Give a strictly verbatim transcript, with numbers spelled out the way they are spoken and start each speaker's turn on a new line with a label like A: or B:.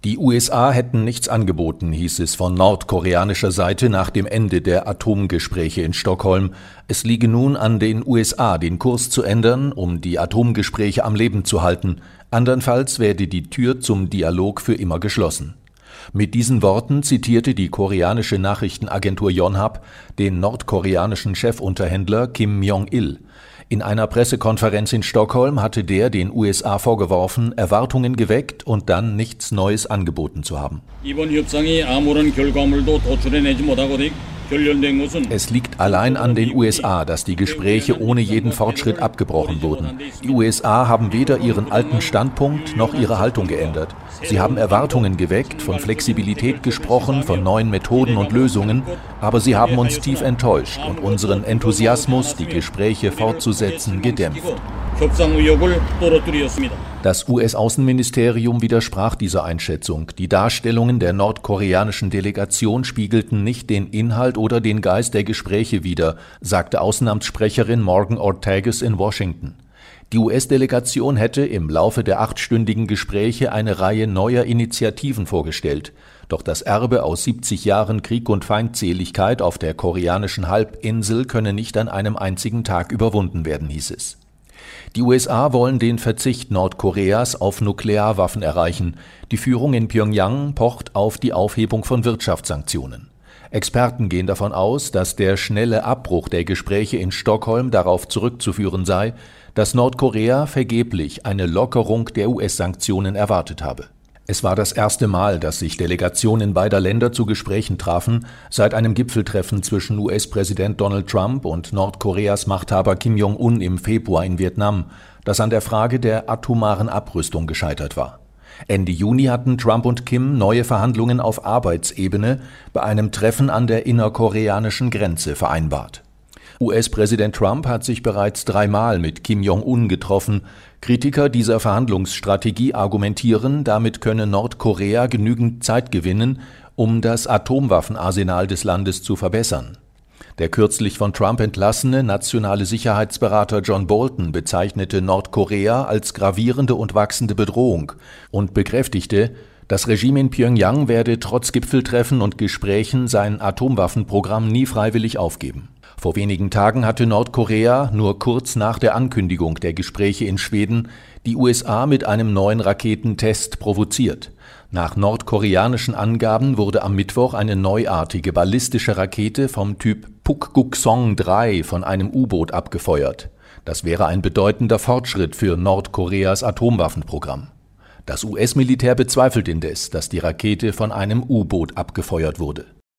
A: Die U S A hätten nichts angeboten, hieß es von nordkoreanischer Seite nach dem Ende der Atomgespräche in Stockholm. Es liege nun an den U S A, den Kurs zu ändern, um die Atomgespräche am Leben zu halten. Andernfalls werde die Tür zum Dialog für immer geschlossen. Mit diesen Worten zitierte die koreanische Nachrichtenagentur Yonhap den nordkoreanischen Chefunterhändler Kim Jong-il. In einer Pressekonferenz in Stockholm hatte der den U S A vorgeworfen, Erwartungen geweckt und dann nichts Neues angeboten zu haben. Es liegt allein an den U S A, dass die Gespräche ohne jeden Fortschritt abgebrochen wurden. Die U S A haben weder ihren alten Standpunkt noch ihre Haltung geändert. Sie haben Erwartungen geweckt, von Flexibilität gesprochen, von neuen Methoden und Lösungen, aber sie haben uns tief enttäuscht und unseren Enthusiasmus, die Gespräche fortzusetzen, gedämpft. Das U S-Außenministerium widersprach dieser Einschätzung. Die Darstellungen der nordkoreanischen Delegation spiegelten nicht den Inhalt oder den Geist der Gespräche wider, sagte Außenamtssprecherin Morgan Ortagus in Washington. Die U S-Delegation hätte im Laufe der achtstündigen Gespräche eine Reihe neuer Initiativen vorgestellt. Doch das Erbe aus siebzig Jahren Krieg und Feindseligkeit auf der koreanischen Halbinsel könne nicht an einem einzigen Tag überwunden werden, hieß es. Die U S A wollen den Verzicht Nordkoreas auf Nuklearwaffen erreichen. Die Führung in Pyongyang pocht auf die Aufhebung von Wirtschaftssanktionen. Experten gehen davon aus, dass der schnelle Abbruch der Gespräche in Stockholm darauf zurückzuführen sei, dass Nordkorea vergeblich eine Lockerung der U S-Sanktionen erwartet habe. Es war das erste Mal, dass sich Delegationen beider Länder zu Gesprächen trafen, seit einem Gipfeltreffen zwischen U S-Präsident Donald Trump und Nordkoreas Machthaber Kim Jong-un im Februar in Vietnam, das an der Frage der atomaren Abrüstung gescheitert war. Ende Juni hatten Trump und Kim neue Verhandlungen auf Arbeitsebene bei einem Treffen an der innerkoreanischen Grenze vereinbart. U S-Präsident Trump hat sich bereits dreimal mit Kim Jong-un getroffen. Kritiker dieser Verhandlungsstrategie argumentieren, damit könne Nordkorea genügend Zeit gewinnen, um das Atomwaffenarsenal des Landes zu verbessern. Der kürzlich von Trump entlassene nationale Sicherheitsberater John Bolton bezeichnete Nordkorea als gravierende und wachsende Bedrohung und bekräftigte, das Regime in Pyongyang werde trotz Gipfeltreffen und Gesprächen sein Atomwaffenprogramm nie freiwillig aufgeben. Vor wenigen Tagen hatte Nordkorea, nur kurz nach der Ankündigung der Gespräche in Schweden, die U S A mit einem neuen Raketentest provoziert. Nach nordkoreanischen Angaben wurde am Mittwoch eine neuartige ballistische Rakete vom Typ Pukguksong drei von einem U-Boot abgefeuert. Das wäre ein bedeutender Fortschritt für Nordkoreas Atomwaffenprogramm. Das U S-Militär bezweifelt indes, dass die Rakete von einem U-Boot abgefeuert wurde.